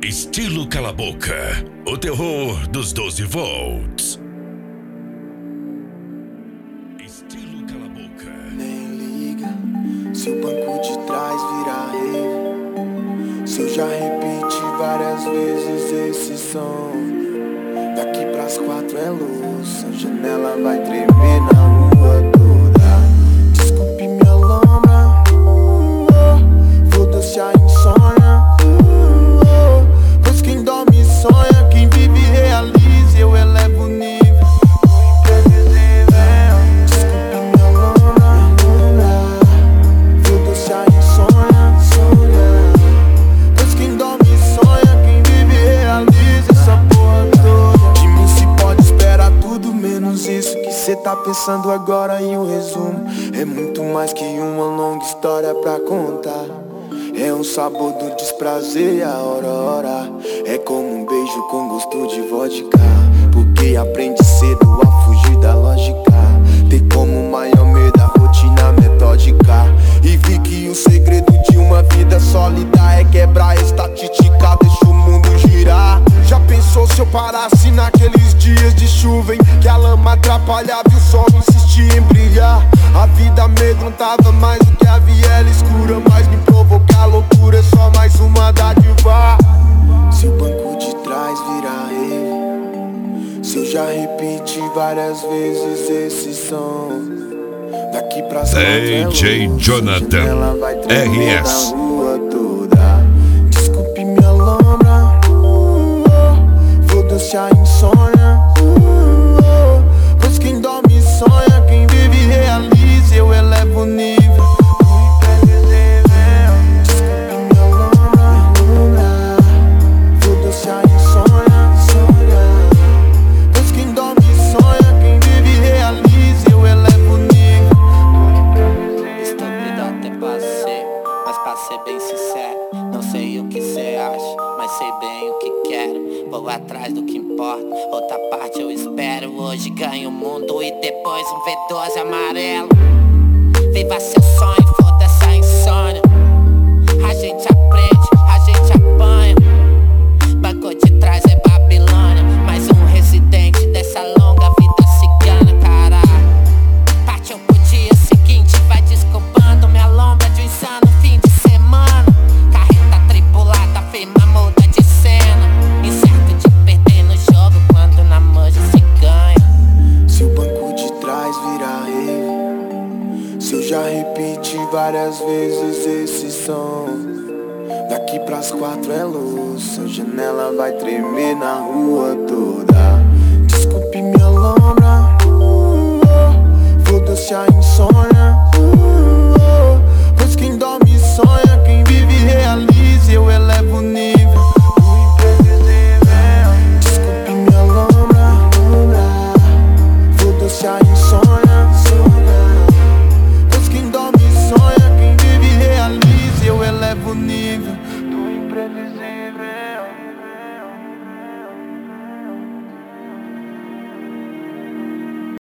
Estilo Cala Boca, o terror dos 12 volts. Estilo Cala Boca. Nem liga se o banco de trás virar rave, se eu já repeti várias vezes esse som. Daqui pras 4 é luz, a janela vai tremer na rua toda. Desculpe minha lombra, foda-se a insônia, pois quem dorme sonha, quem vive realiza, eu elevo o nível. Desculpe minha lombra, foda-se a insônia, pois quem dorme sonha, quem vive realiza essa porra toda. De mim se pode esperar tudo menos isso que cê tá pensando agora. E o resumo é muito mais que uma longa história pra contar. É um sabor do desprazer e a hora é como um beijo com gosto de vodka. Porque aprende cedo a fugir da lógica, ter como maior medo a rotina metódica. E vi que o segredo de uma vida sólida é quebrar a estatística, deixa o mundo girar. Já pensou se eu parasse naqueles dias de chuva em que a lama atrapalhava e o sol insistia em brilhar? A vida amedrontava mais do que a viela escura, mas me provocar loucura é só mais uma dádiva. Se o banco de trás virar rave, se eu já repeti várias vezes esse som. Daqui pra DJ Jonathan RS. Desculpe minha lombra, foda-se a insônia, pois quem dorme sonha, quem vive realiza, eu elevo o nível. Desculpe minha lombra, foda-se a insônia, pois quem dorme sonha, quem vive realiza, eu elevo o nível. Estúpido até passei, mas pra ser bem sincero, não sei o que cê acha, mas sei bem o que quero. Vou atrás do que importa, outra parte eu espero. Hoje ganho o mundo e depois um V12 amarelo. Viva seu sonho, foda-se a insônia. A gente aprende, a gente apanha. Banco de trás é Babilônia, mais um residente dessa longa vida cigana, caralho. Partiu pro dia seguinte, vai desculpando minha lombra de um insano fim de semana. Carreta tripulada, firma muda de cena, incerto de perder no jogo quando na manja se ganha. Se o banco de trás virar rave, se eu já repeti várias vezes esse som. Daqui pras 4 é luz, a janela vai tremer na rua toda. Desculpe minha lombra, foda-se a insônia,